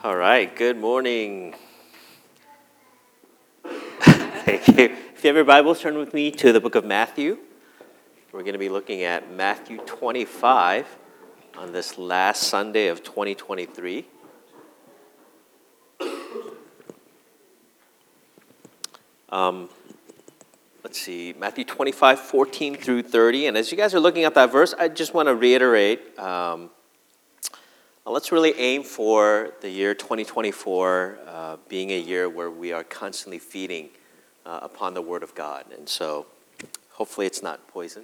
All right, good morning. Thank you. If you have your Bibles, turn with me to the book of Matthew. We're going to be looking at Matthew 25 on this last Sunday of 2023. Let's see, Matthew 25, 14 through 30. And as you guys are looking at that verse, I just want to reiterate, let's really aim for the year 2024 being a year where we are constantly feeding upon the Word of God. And so hopefully it's not poison.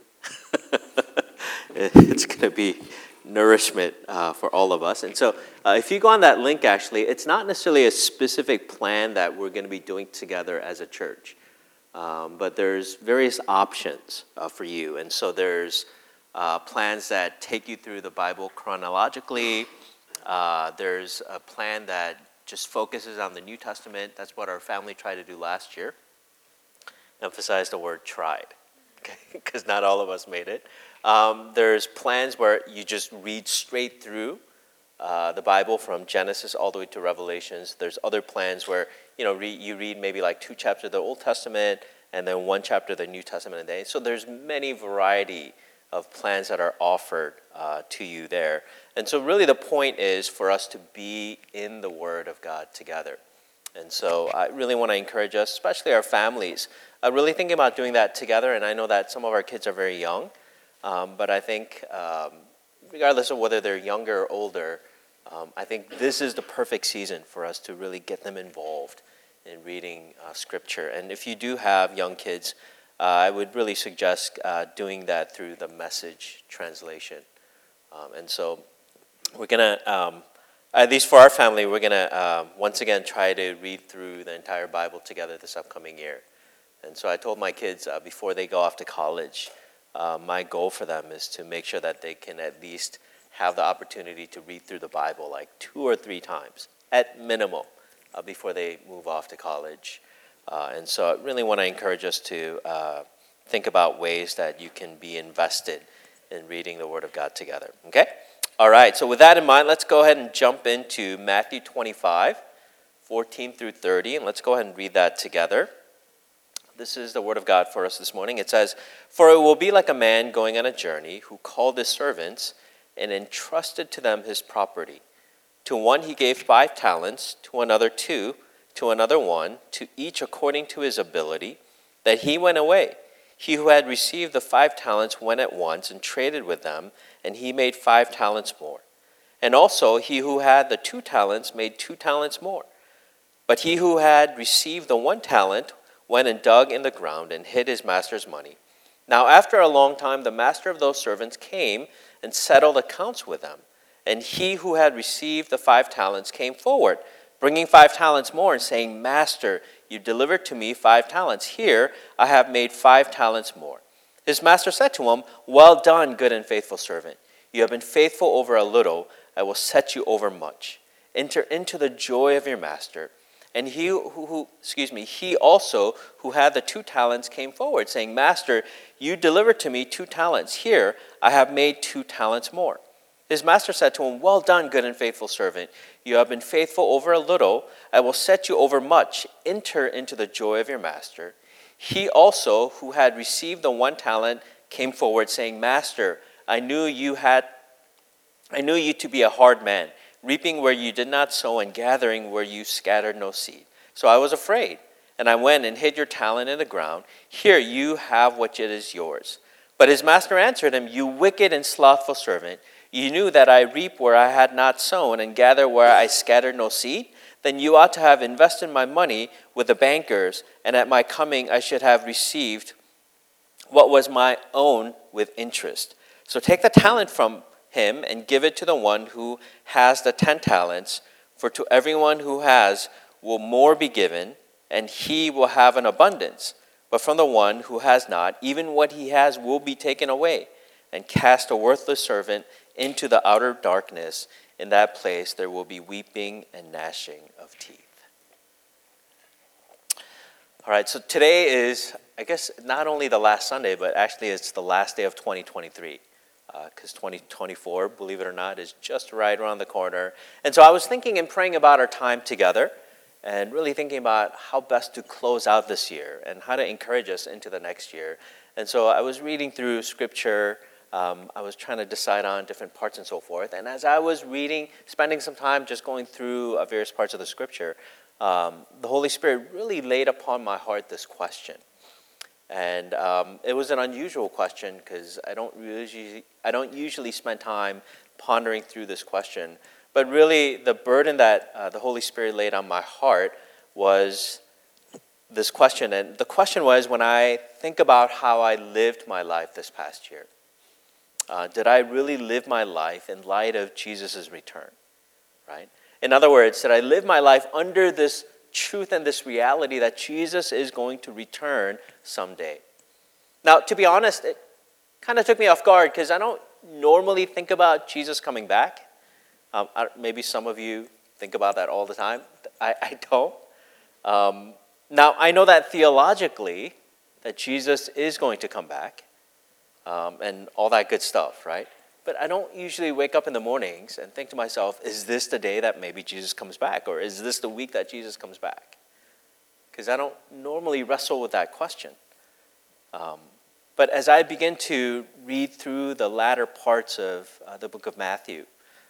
It's going to be nourishment for all of us. And so if you go on that link, actually, it's not necessarily a specific plan that we're going to be doing together as a church. But there's various options for you. And so there's plans that take you through the Bible chronologically. There's a plan that just focuses on the New Testament. That's what our family tried to do last year. Emphasize the word tried, because not all of us made it. There's plans where you just read straight through the Bible from Genesis all the way to Revelations. There's other plans where you read maybe like 2 chapters of the Old Testament and then 1 chapter of the New Testament a day. So there's many variety of plans that are offered to you there. And so really the point is for us to be in the Word of God together. And so I really want to encourage us, especially our families, really thinking about doing that together. And I know that some of our kids are very young, but I think regardless of whether they're younger or older, I think this is the perfect season for us to really get them involved in reading Scripture. And if you do have young kids, I would really suggest doing that through the Message translation. And so we're going to, at least for our family, we're going to once again try to read through the entire Bible together this upcoming year. And so I told my kids before they go off to college, my goal for them is to make sure that they can at least have the opportunity to read through the Bible like 2 or 3 times at minimum before they move off to college. And so I really want to encourage us to think about ways that you can be invested in reading the Word of God together. Okay? All right, so with that in mind, let's go ahead and jump into Matthew 25, 14 through 30, and let's go ahead and read that together. This is the Word of God for us this morning. It says, "For it will be like a man going on a journey who called his servants and entrusted to them his property. To one he gave 5 talents, to another 2, to another 1, to each according to his ability, that he went away. He who had received the 5 talents went at once and traded with them, and he made 5 talents more. And also he who had the 2 talents made 2 talents more. But he who had received the 1 talent went and dug in the ground and hid his master's money. Now after a long time the master of those servants came and settled accounts with them. And he who had received the 5 talents came forward, bringing 5 talents more, and saying, 'Master, you delivered to me 5 talents. Here I have made 5 talents more.' His master said to him, 'Well done, good and faithful servant. You have been faithful over a little. I will set you over much. Enter into the joy of your master.' And he also who had the 2 talents came forward, saying, 'Master, you delivered to me 2 talents. Here I have made 2 talents more.' His master said to him, 'Well done, good and faithful servant. You have been faithful over a little. I will set you over much. Enter into the joy of your master.' He also who had received the 1 talent came forward, saying, 'Master, I knew you to be a hard man, reaping where you did not sow and gathering where you scattered no seed. So I was afraid, and I went and hid your talent in the ground. Here you have what it is yours.' But his master answered him, 'You wicked and slothful servant, you knew that I reap where I had not sown and gather where I scattered no seed? Then you ought to have invested my money with the bankers, and at my coming I should have received what was my own with interest. So take the talent from him and give it to the one who has the 10 talents. For to everyone who has will more be given, and he will have an abundance. But from the one who has not, even what he has will be taken away. And cast a worthless servant into the outer darkness. In that place there will be weeping and gnashing of teeth." All right, so today is, I guess, not only the last Sunday, but actually it's the last day of 2023. because 2024, believe it or not, is just right around the corner. And so I was thinking and praying about our time together and really thinking about how best to close out this year and how to encourage us into the next year. And so I was reading through Scripture. I was trying to decide on different parts and so forth. And as I was reading, spending some time just going through various parts of the Scripture, the Holy Spirit really laid upon my heart this question. And it was an unusual question because I don't usually spend time pondering through this question. But really, the burden that the Holy Spirit laid on my heart was this question. And the question was, when I think about how I lived my life this past year, did I really live my life in light of Jesus' return? Right? In other words, did I live my life under this truth and this reality that Jesus is going to return someday? Now, to be honest, it kind of took me off guard because I don't normally think about Jesus coming back. Maybe some of you think about that all the time. I don't. Now, I know that theologically that Jesus is going to come back and all that good stuff, right? But I don't usually wake up in the mornings and think to myself, is this the day that maybe Jesus comes back? Or is this the week that Jesus comes back? Because I don't normally wrestle with that question. But as I begin to read through the latter parts of the book of Matthew,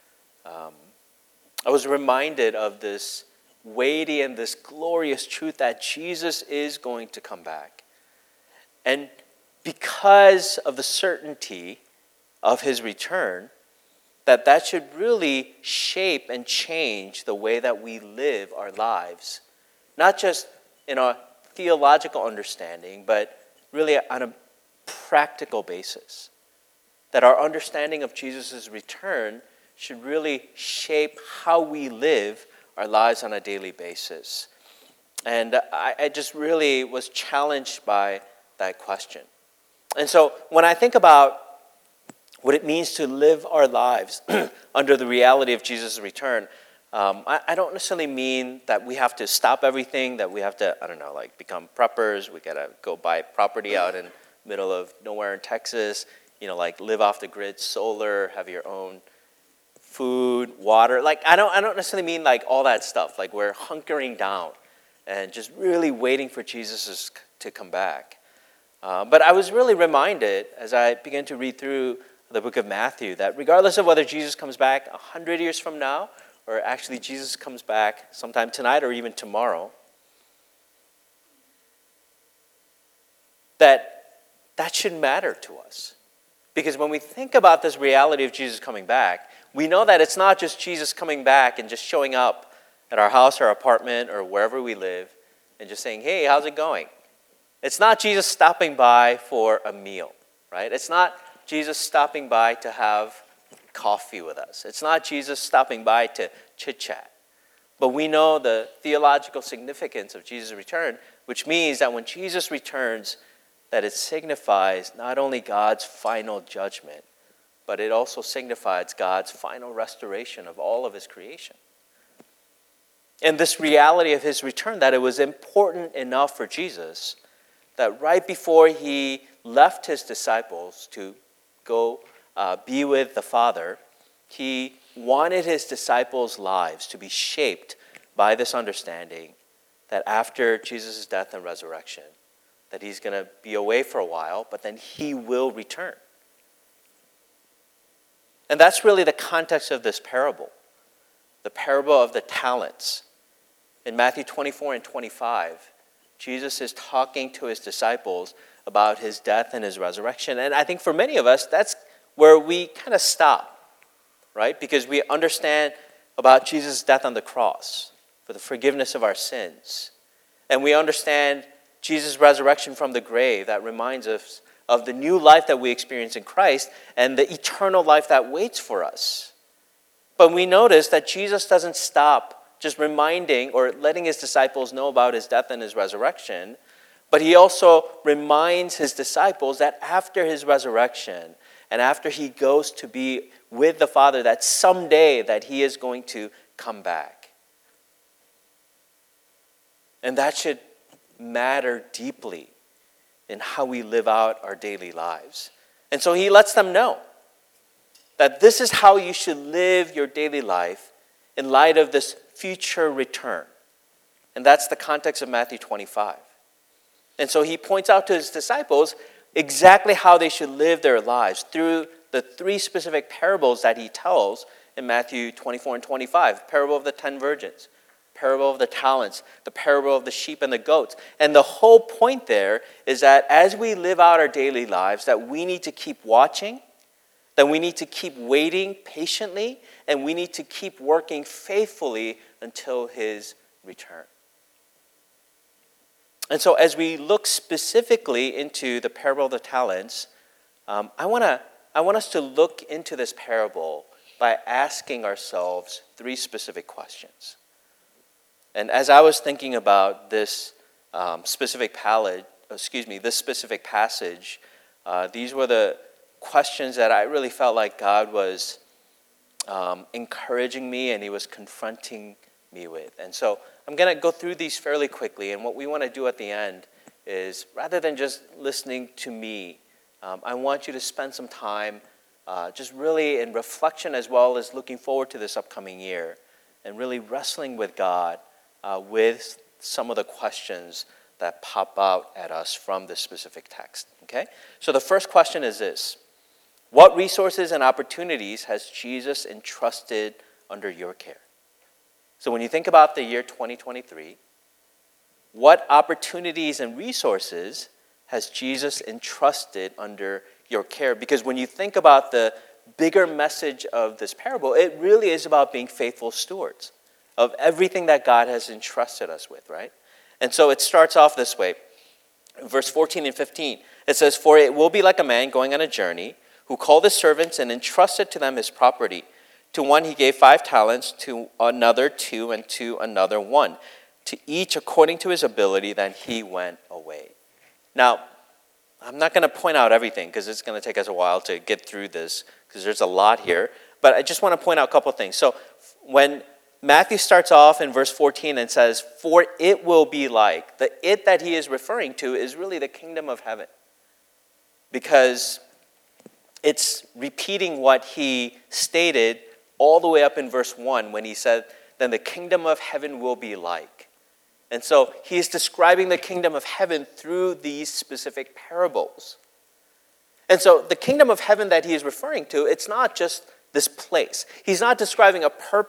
I was reminded of this weighty and this glorious truth that Jesus is going to come back. And because of the certainty of his return, that should really shape and change the way that we live our lives. Not just in a theological understanding, but really on a practical basis. That our understanding of Jesus' return should really shape how we live our lives on a daily basis. And I just really was challenged by that question. And so when I think about what it means to live our lives under the reality of Jesus' return, I don't necessarily mean that we have to stop everything, that we have to, become preppers. We got to go buy property out in the middle of nowhere in Texas, live off the grid, solar, have your own food, water. I don't necessarily mean all that stuff. We're hunkering down and just really waiting for Jesus to come back. But I was really reminded as I began to read through the book of Matthew that regardless of whether Jesus comes back 100 years from now, or actually Jesus comes back sometime tonight or even tomorrow, that should matter to us. Because when we think about this reality of Jesus coming back, we know that it's not just Jesus coming back and just showing up at our house or apartment or wherever we live and just saying, hey, how's it going? It's not Jesus stopping by for a meal, right? It's not Jesus stopping by to have coffee with us. It's not Jesus stopping by to chit-chat. But we know the theological significance of Jesus' return, which means that when Jesus returns, that it signifies not only God's final judgment, but it also signifies God's final restoration of all of his creation. And this reality of his return, that it was important enough for Jesus that right before he left his disciples to go be with the Father, he wanted his disciples' lives to be shaped by this understanding that after Jesus' death and resurrection, that he's going to be away for a while, but then he will return. And that's really the context of this parable, the parable of the talents. In Matthew 24 and 25, Jesus is talking to his disciples about his death and his resurrection. And I think for many of us, that's where we kind of stop, right? Because we understand about Jesus' death on the cross for the forgiveness of our sins. And we understand Jesus' resurrection from the grave that reminds us of the new life that we experience in Christ and the eternal life that waits for us. But we notice that Jesus doesn't stop just reminding or letting his disciples know about his death and his resurrection, but he also reminds his disciples that after his resurrection and after he goes to be with the Father, that someday that he is going to come back. And that should matter deeply in how we live out our daily lives. And so he lets them know that this is how you should live your daily life in light of this future return. And that's the context of Matthew 25. And so he points out to his disciples exactly how they should live their lives through the three specific parables that he tells in Matthew 24 and 25. Parable of the 10 virgins, parable of the talents, the parable of the sheep and the goats. And the whole point there is that as we live out our daily lives, that we need to keep watching, that we need to keep waiting patiently, and we need to keep working faithfully until his return. And so as we look specifically into the parable of the talents, I want us to look into this parable by asking ourselves three specific questions. And as I was thinking about this specific passage, these were the questions that I really felt like God was encouraging me and he was confronting me with. And so I'm going to go through these fairly quickly, and what we want to do at the end is, rather than just listening to me, I want you to spend some time just really in reflection as well as looking forward to this upcoming year and really wrestling with God with some of the questions that pop out at us from this specific text. Okay? So the first question is this: what resources and opportunities has Jesus entrusted under your care? So when you think about the year 2023, what opportunities and resources has Jesus entrusted under your care? Because when you think about the bigger message of this parable, it really is about being faithful stewards of everything that God has entrusted us with, right? And so it starts off this way. Verse 14 and 15, it says, "For it will be like a man going on a journey who called his servants and entrusted to them his property. To one he gave 5 talents, to another 2, and to another 1. To each according to his ability, then he went away." Now, I'm not going to point out everything because it's going to take us a while to get through this because there's a lot here. But I just want to point out a couple of things. So when Matthew starts off in verse 14 and says, "For it will be like," the "it" that he is referring to is really the kingdom of heaven. Because it's repeating what he stated all the way up in verse 1 when he said, "Then the kingdom of heaven will be like." And so he is describing the kingdom of heaven through these specific parables. And so the kingdom of heaven that he is referring to, it's not just this place. He's not describing a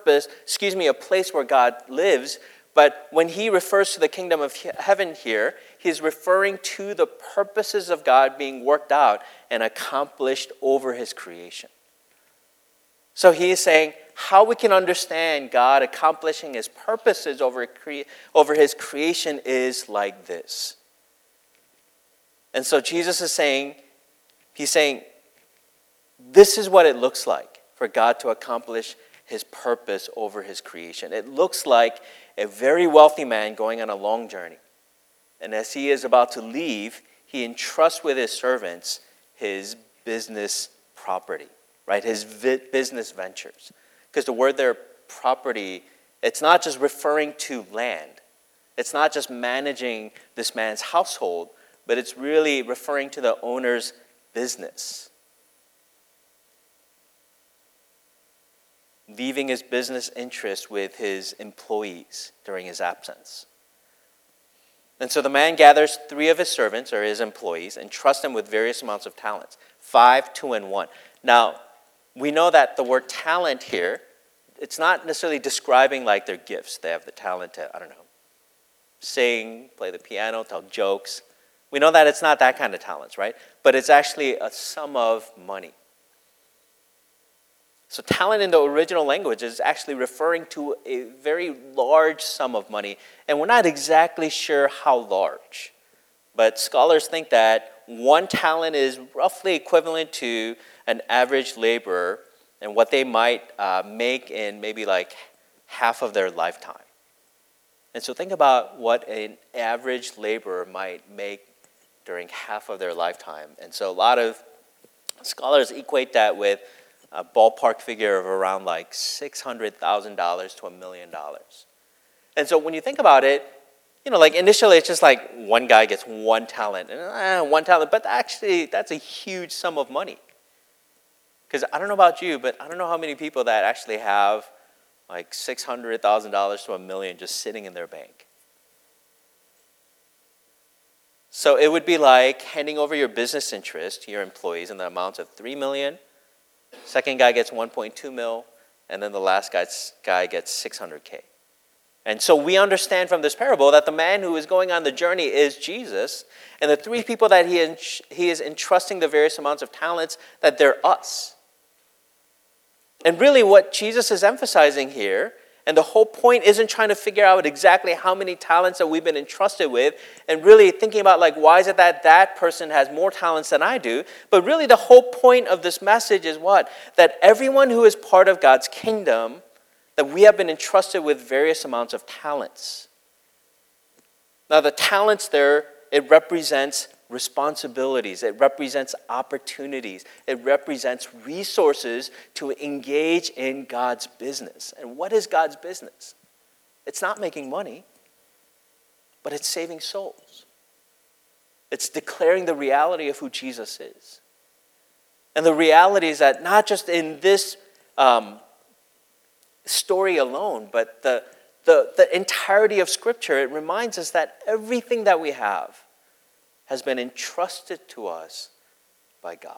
place where God lives, but when he refers to the kingdom of heaven here, he's referring to the purposes of God being worked out and accomplished over his creation. So he is saying how we can understand God accomplishing his purposes over his creation is like this. And so Jesus is saying, this is what it looks like for God to accomplish his purpose over his creation. It looks like a very wealthy man going on a long journey. And as he is about to leave, he entrusts with his servants his business property, right? His business ventures. Because the word there, property, it's not just referring to land. It's not just managing this man's household, but it's really referring to the owner's business. Leaving his business interests with his employees during his absence. And so the man gathers 3 of his servants, or his employees, and trusts them with various amounts of talents. 5, 2, and 1. Now, we know that the word talent here, it's not necessarily describing like their gifts. They have the talent to, sing, play the piano, tell jokes. We know that it's not that kind of talents, right? But it's actually a sum of money. So talent in the original language is actually referring to a very large sum of money. And we're not exactly sure how large. But scholars think that 1 talent is roughly equivalent to an average laborer and what they might make in maybe like half of their lifetime. And so think about what an average laborer might make during half of their lifetime. And so a lot of scholars equate that with a ballpark figure of around like $600,000 to $1 million. And so when you think about it, like initially it's just like one guy gets 1 talent, and 1 talent, but actually that's a huge sum of money. Because I don't know about you, but I don't know how many people that actually have like $600,000 to $1 million just sitting in their bank. So it would be like handing over your business interest to your employees in the amount of $3 million. Second guy gets 1.2 mil, and then the last guy gets 600K. And so we understand from this parable that the man who is going on the journey is Jesus, and the three people that he is entrusting the various amounts of talents, that they're us. And really what Jesus is emphasizing here, and the whole point isn't trying to figure out exactly how many talents that we've been entrusted with, and really thinking about like, why is it that that person has more talents than I do? But really the whole point of this message is what? That everyone who is part of God's kingdom, that we have been entrusted with various amounts of talents. Now the talents there, it represents responsibilities, it represents opportunities, it represents resources to engage in God's business. And what is God's business? It's not making money, but it's saving souls. It's declaring the reality of who Jesus is. And the reality is that not just in this story alone, but the entirety of Scripture, it reminds us that everything that we have has been entrusted to us by God.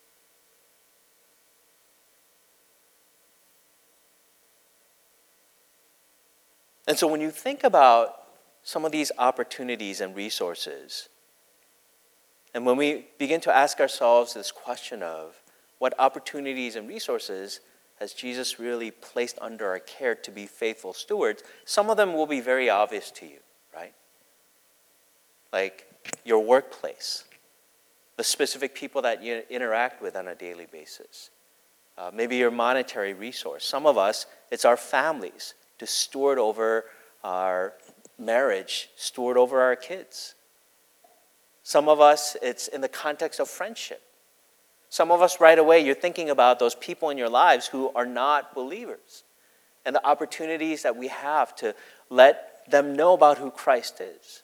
And so when you think about some of these opportunities and resources, and when we begin to ask ourselves this question of what opportunities and resources has Jesus really placed under our care to be faithful stewards, some of them will be very obvious to you, right? Like your workplace, the specific people that you interact with on a daily basis, maybe your monetary resource. Some of us, it's our families, to steward over our marriage, steward over our kids. Some of us, it's in the context of friendship. Some of us right away, you're thinking about those people in your lives who are not believers and the opportunities that we have to let them know about who Christ is.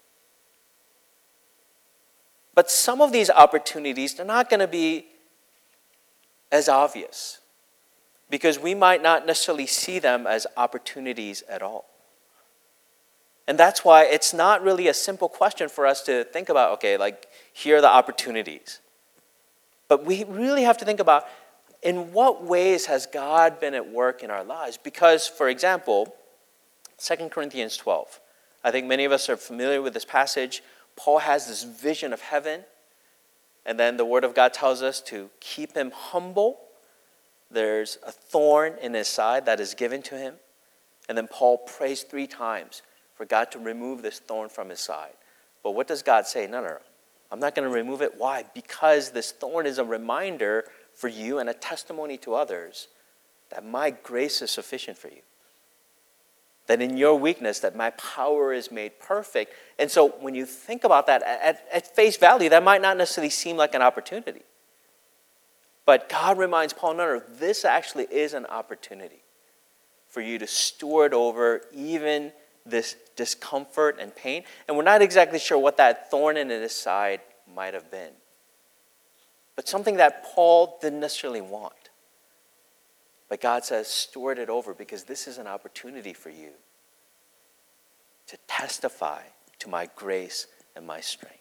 But some of these opportunities, they're not going to be as obvious because we might not necessarily see them as opportunities at all. And that's why it's not really a simple question for us to think about, okay, like here are the opportunities. But we really have to think about in what ways has God been at work in our lives? Because, for example, 2 Corinthians 12. I think many of us are familiar with this passage. Paul has this vision of heaven, and then the Word of God tells us to keep him humble. There's a thorn in his side that is given to him, and then Paul prays 3 times for God to remove this thorn from his side. But what does God say? No. I'm not going to remove it. Why? Because this thorn is a reminder for you and a testimony to others that my grace is sufficient for you. That in your weakness, that my power is made perfect. And so when you think about that, at face value, that might not necessarily seem like an opportunity. But God reminds Paul, no, this actually is an opportunity for you to steward over even this discomfort and pain. And we're not exactly sure what that thorn in his side might have been. But something that Paul didn't necessarily want. But God says, steward it over because this is an opportunity for you to testify to my grace and my strength.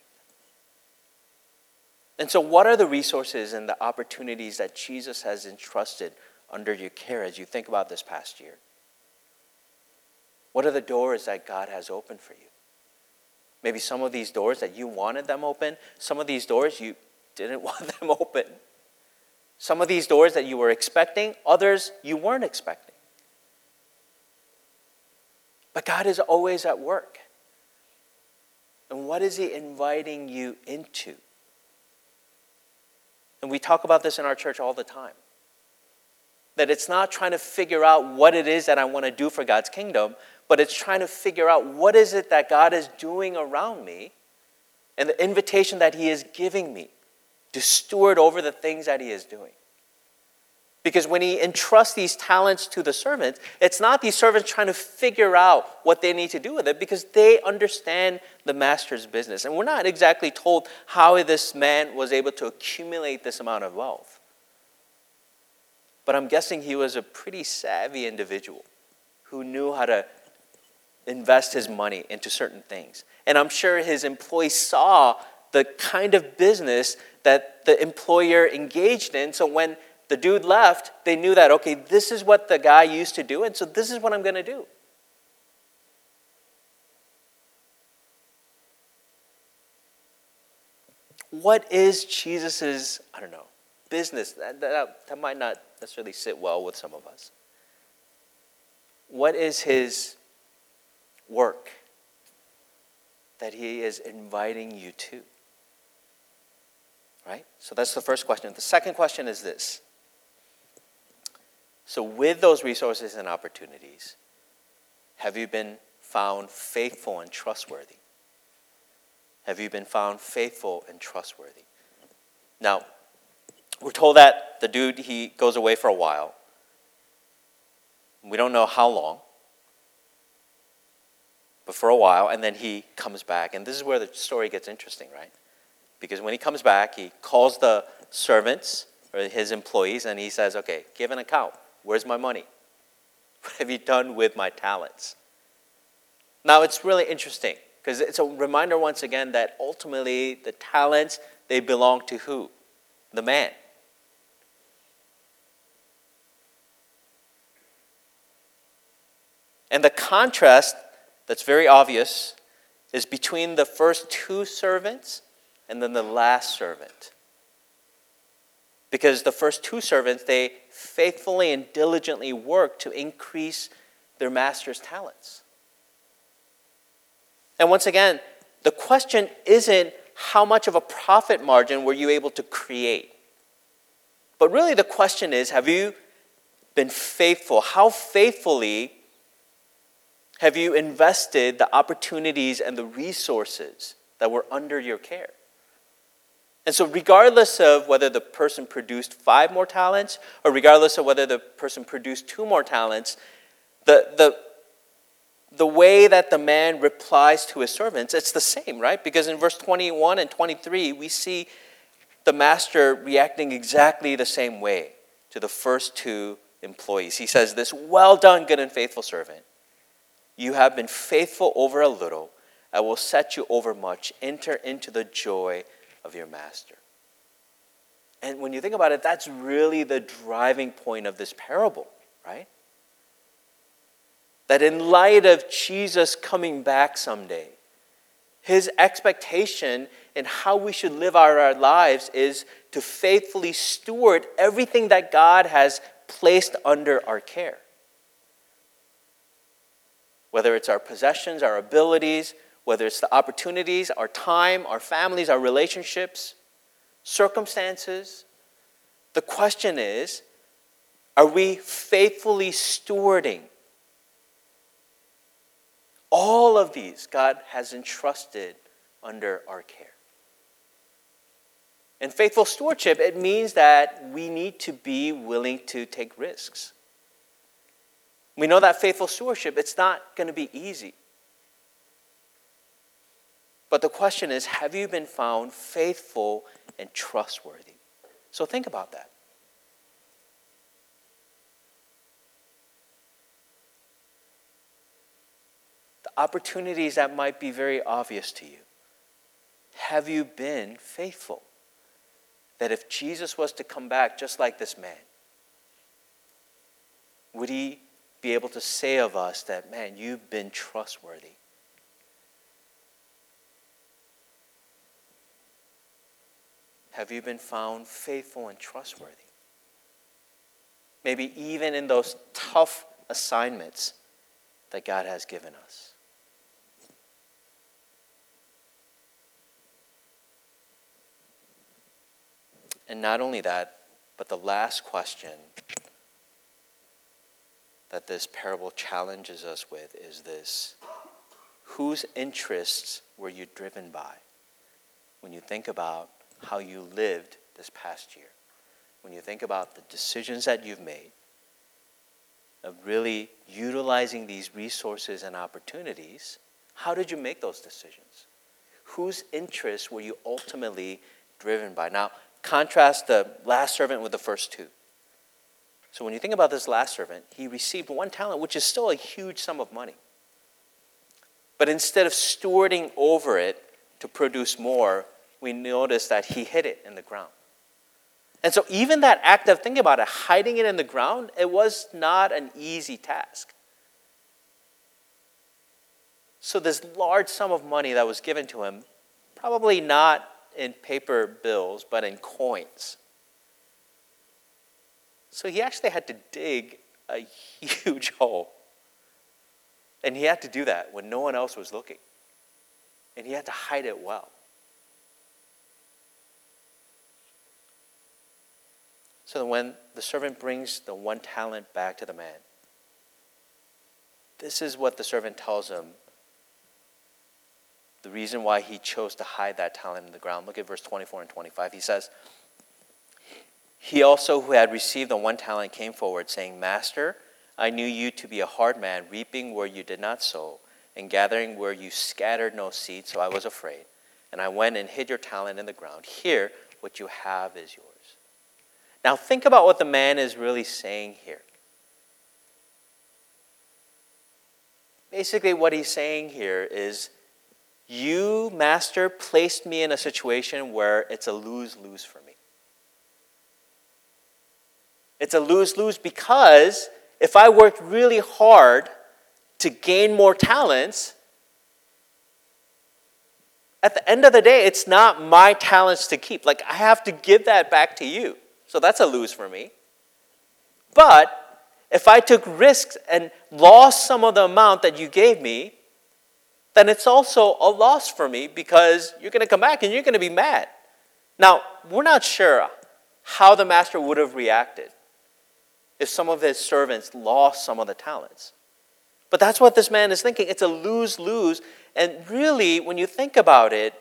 And so what are the resources and the opportunities that Jesus has entrusted under your care as you think about this past year? What are the doors that God has opened for you? Maybe some of these doors that you wanted them open, some of these doors you didn't want them open. Some of these doors that you were expecting, others you weren't expecting. But God is always at work. And what is He inviting you into? And we talk about this in our church all the time. That it's not trying to figure out what it is that I want to do for God's kingdom, but it's trying to figure out what is it that God is doing around me and the invitation that He is giving me to steward over the things that He is doing. Because when He entrusts these talents to the servants, it's not these servants trying to figure out what they need to do with it because they understand the master's business. And we're not exactly told how this man was able to accumulate this amount of wealth. But I'm guessing he was a pretty savvy individual who knew how to invest his money into certain things. And I'm sure his employees saw the kind of business that the employer engaged in. So when the dude left, they knew that, okay, this is what the guy used to do, and so this is what I'm going to do. What is Jesus's, business? That might not necessarily sit well with some of us. What is his work that he is inviting you to? Right? So that's the first question. The second question is this. So with those resources and opportunities, have you been found faithful and trustworthy? Have you been found faithful and trustworthy? Now, we're told that the dude, he goes away for a while. We don't know how long, but for a while, and then he comes back. And this is where the story gets interesting, right? Because when he comes back, he calls the servants, or his employees, and he says, okay, give an account. Where's my money? What have you done with my talents? Now, it's really interesting, because it's a reminder once again that ultimately the talents, they belong to who? The man. And the contrast that's very obvious is between the first two servants and then the last servant. Because the first two servants, they faithfully and diligently worked to increase their master's talents. And once again, the question isn't how much of a profit margin were you able to create? But really the question is, have you been faithful? How faithfully have you invested the opportunities and the resources that were under your care? And so regardless of whether the person produced 5 more talents or regardless of whether the person produced 2 more talents, the way that the man replies to his servants, it's the same, right? Because in verse 21 and 23, we see the master reacting exactly the same way to the first 2 employees. He says this, "Well done, good and faithful servant. You have been faithful over a little. I will set you over much. Enter into the joy of your master." And when you think about it, that's really the driving point of this parable, right? That in light of Jesus coming back someday, his expectation in how we should live our lives is to faithfully steward everything that God has placed under our care. Whether it's our possessions, our abilities, whether it's the opportunities, our time, our families, our relationships, circumstances. The question is, are we faithfully stewarding all of these God has entrusted under our care? And faithful stewardship, it means that we need to be willing to take risks. We know that faithful stewardship, it's not going to be easy. But the question is, have you been found faithful and trustworthy? So think about that. The opportunities that might be very obvious to you. Have you been faithful? That if Jesus was to come back just like this man, would he be able to say of us that, man, you've been trustworthy? Have you been found faithful and trustworthy? Maybe even in those tough assignments that God has given us. And not only that, but the last question that this parable challenges us with is this: whose interests were you driven by when you think about how you lived this past year? When you think about the decisions that you've made of really utilizing these resources and opportunities, how did you make those decisions? Whose interests were you ultimately driven by? Now, contrast the last servant with the first 2. So when you think about this last servant, he received 1 talent, which is still a huge sum of money. But instead of stewarding over it to produce more, we notice that he hid it in the ground. And so even that act of, think about it, hiding it in the ground, it was not an easy task. So this large sum of money that was given to him, probably not in paper bills, but in coins. So he actually had to dig a huge hole. And he had to do that when no one else was looking. And he had to hide it well. So when the servant brings the 1 talent back to the man, this is what the servant tells him. The reason why he chose to hide that talent in the ground. Look at verse 24 and 25. He says, "He also who had received the 1 talent came forward, saying, 'Master, I knew you to be a hard man, reaping where you did not sow, and gathering where you scattered no seed, so I was afraid. And I went and hid your talent in the ground. Here, what you have is yours.'" Now think about what the man is really saying here. Basically what he's saying here is, you, master, placed me in a situation where it's a lose-lose for me. It's a lose-lose because if I worked really hard to gain more talents, at the end of the day, it's not my talents to keep. Like, I have to give that back to you. So that's a lose for me. But if I took risks and lost some of the amount that you gave me, then it's also a loss for me because you're going to come back and you're going to be mad. Now, we're not sure how the master would have reacted if some of his servants lost some of the talents. But that's what this man is thinking. It's a lose-lose. And really, when you think about it,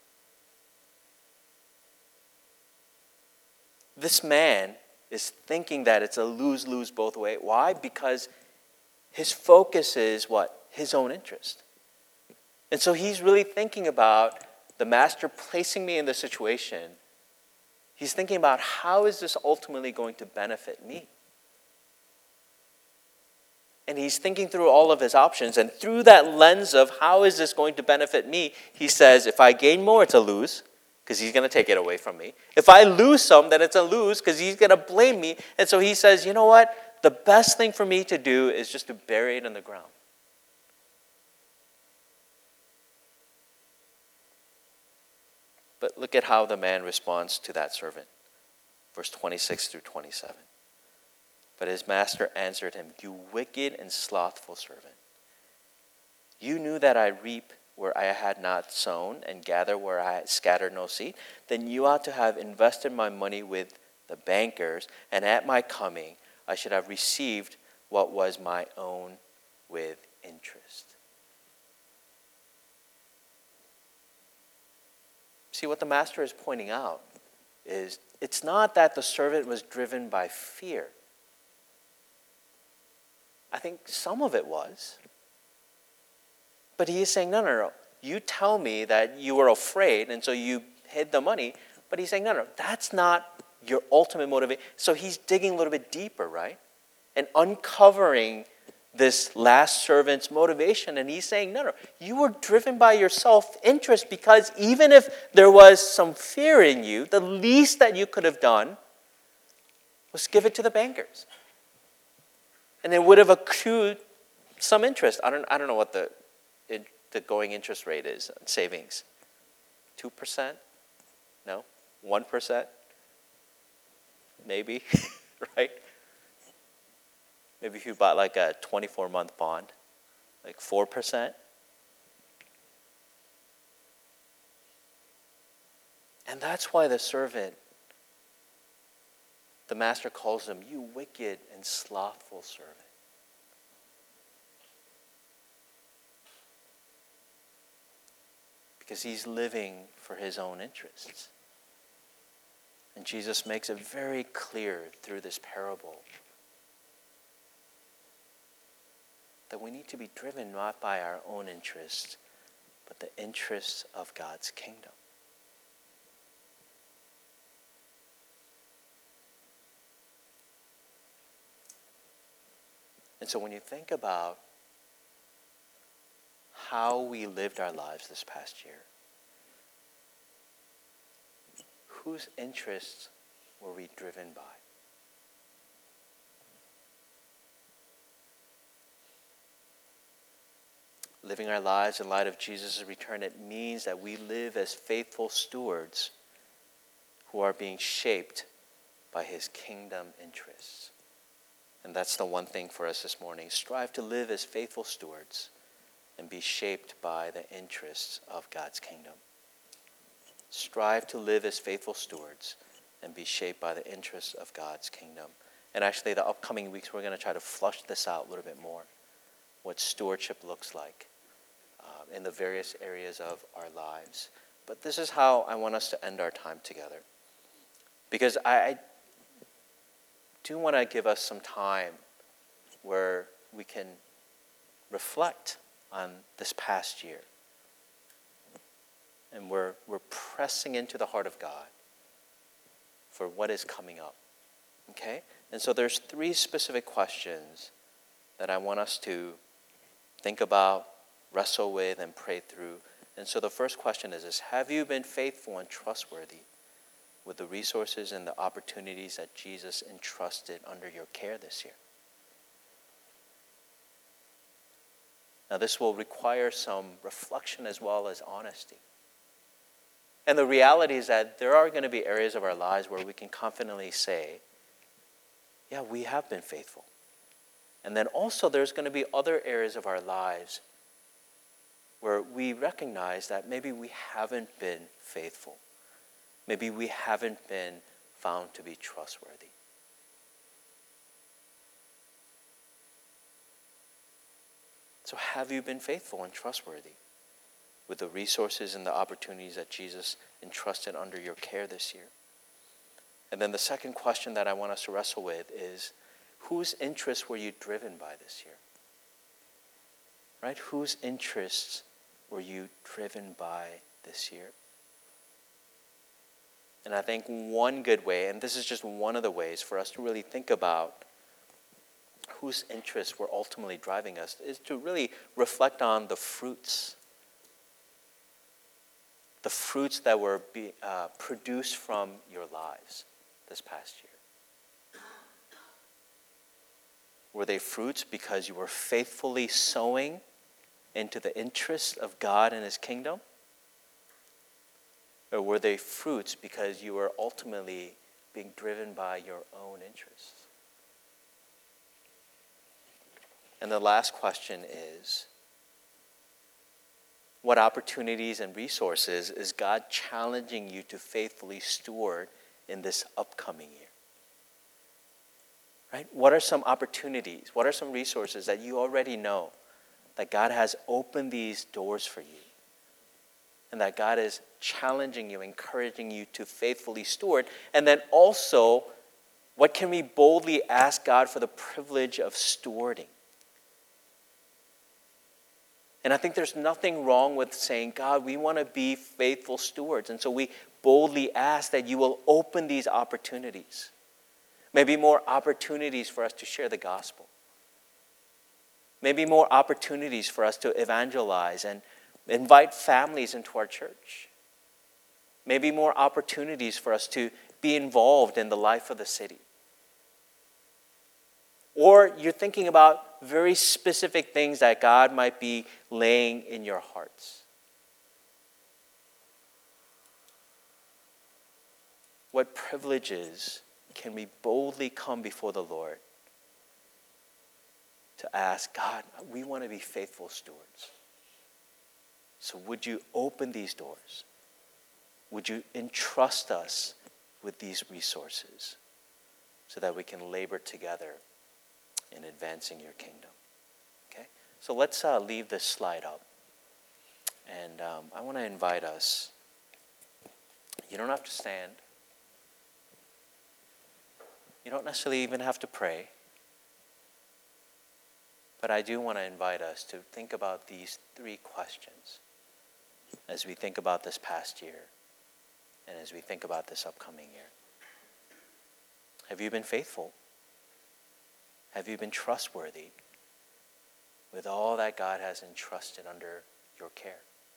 this man is thinking that it's a lose-lose both ways. Why? Because his focus is what? His own interest. And so he's really thinking about the master placing me in this situation. He's thinking about, how is this ultimately going to benefit me? And he's thinking through all of his options. And through that lens of how is this going to benefit me, he says, if I gain more, it's a lose, because he's going to take it away from me. If I lose some, then it's a lose, because he's going to blame me. And so he says, you know what? The best thing for me to do is just to bury it in the ground. But look at how the man responds to that servant. Verse 26 through 27. But his master answered him, "You wicked and slothful servant. You knew that I reap where I had not sown and gather where I had scattered no seed. Then you ought to have invested my money with the bankers, and at my coming I should have received what was my own with interest." See, what the master is pointing out is it's not that the servant was driven by fear. I think some of it was. But he is saying, no. You tell me that you were afraid, and so you hid the money. But he's saying, no, that's not your ultimate motivation. So he's digging a little bit deeper, right? And uncovering this last servant's motivation. And he's saying, no, you were driven by your self-interest, because even if there was some fear in you, the least that you could have done was give it to the bankers. And it would have accrued some interest. I don't know what the going interest rate is on savings. 2%? No? 1%? Maybe, right? Maybe if you bought like a 24-month bond, like 4%. And that's why the servant, the master calls him, "You wicked and slothful servant." Because he's living for his own interests. And Jesus makes it very clear through this parable that we need to be driven not by our own interests, but the interests of God's kingdom. And so when you think about how we lived our lives this past year, whose interests were we driven by? Living our lives in light of Jesus' return, it means that we live as faithful stewards who are being shaped by his kingdom interests. And that's the one thing for us this morning. Strive to live as faithful stewards and be shaped by the interests of God's kingdom. Strive to live as faithful stewards and be shaped by the interests of God's kingdom. And actually, the upcoming weeks, we're going to try to flush this out a little bit more, what stewardship looks like in the various areas of our lives. But this is how I want us to end our time together. Because I do want to give us some time where we can reflect on this past year. And we're pressing into the heart of God for what is coming up. Okay? And so there's 3 specific questions that I want us to think about, wrestle with, and pray through. And so the first question is this: have you been faithful and trustworthy with the resources and the opportunities that Jesus entrusted under your care this year? Now, this will require some reflection as well as honesty. And the reality is that there are going to be areas of our lives where we can confidently say, yeah, we have been faithful. And then also there's going to be other areas of our lives where we recognize that maybe we haven't been faithful. Maybe we haven't been found to be trustworthy. So have you been faithful and trustworthy with the resources and the opportunities that Jesus entrusted under your care this year? And then the second question that I want us to wrestle with is, whose interests were you driven by this year? Right? Whose interests were you driven by this year? And I think one good way, and this is just one of the ways for us to really think about whose interests were ultimately driving us, is to really reflect on the fruits that were produced from your lives this past year. Were they fruits because you were faithfully sowing into the interests of God and his kingdom? Or were they fruits because you were ultimately being driven by your own interests? And the last question is, what opportunities and resources is God challenging you to faithfully steward in this upcoming year? Right? What are some opportunities? What are some resources that you already know that God has opened these doors for you? And that God is challenging you, encouraging you to faithfully steward. And then also, what can we boldly ask God for the privilege of stewarding? And I think there's nothing wrong with saying, God, we want to be faithful stewards. And so we boldly ask that you will open these opportunities. Maybe more opportunities for us to share the gospel. Maybe more opportunities for us to evangelize and invite families into our church. Maybe more opportunities for us to be involved in the life of the city. Or you're thinking about very specific things that God might be laying in your hearts. What privileges can we boldly come before the Lord to ask, God, we want to be faithful stewards. So would you open these doors? Would you entrust us with these resources so that we can labor together in advancing your kingdom? Okay? So let's leave this slide up. And I want to invite us. You don't have to stand. You don't necessarily even have to pray. But I do want to invite us to think about these 3 questions as we think about this past year and as we think about this upcoming year. Have you been faithful? Have you been trustworthy with all that God has entrusted under your care.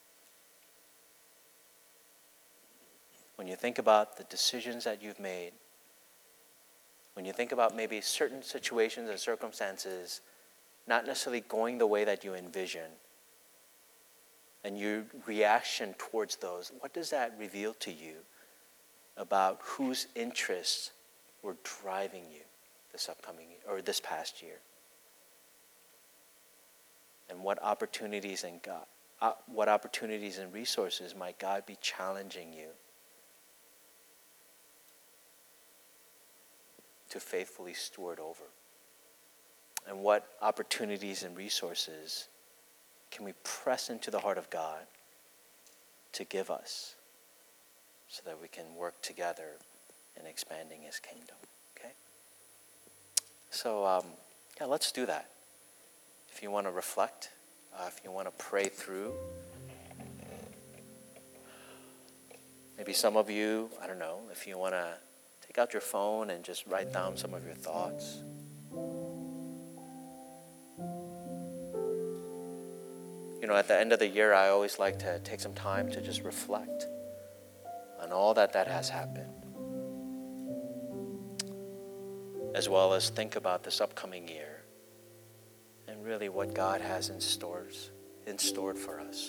When you think about the decisions that you've made, when you think about maybe certain situations and circumstances not necessarily going the way that you envision, and your reaction towards those, what does that reveal to you about whose interests were driving you this upcoming year, or this past year? And what opportunities and resources might God be challenging you to faithfully steward over? And what opportunities and resources can we press into the heart of God to give us so that we can work together in expanding His kingdom? Okay? So, let's do that. If you want to reflect, if you want to pray through, maybe some of you, I don't know, if you want to take out your phone and just write down some of your thoughts. At the end of the year, I always like to take some time to just reflect on all that has happened, as well as think about this upcoming year and really what God has in store for us.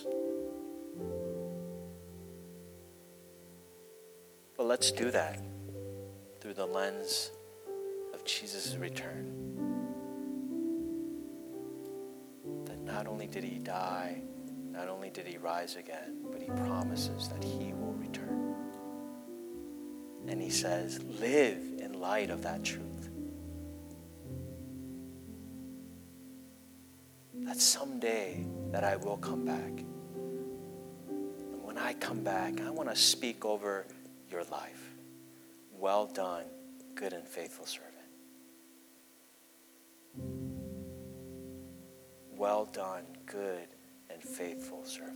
But let's do that through the lens of Jesus' return. That not only did He die, not only did He rise again, but He promises that He will return. And He says, live in light of that truth. That someday that I will come back. And when I come back, I want to speak over your life. Well done, good and faithful servant. Well done, good and faithful servant.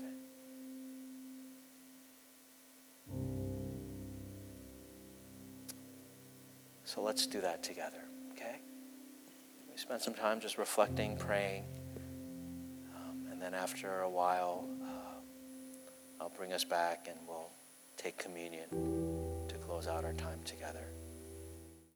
So let's do that together, okay? We spend some time just reflecting, praying, and then after a while, I'll bring us back and we'll take communion to close out our time together.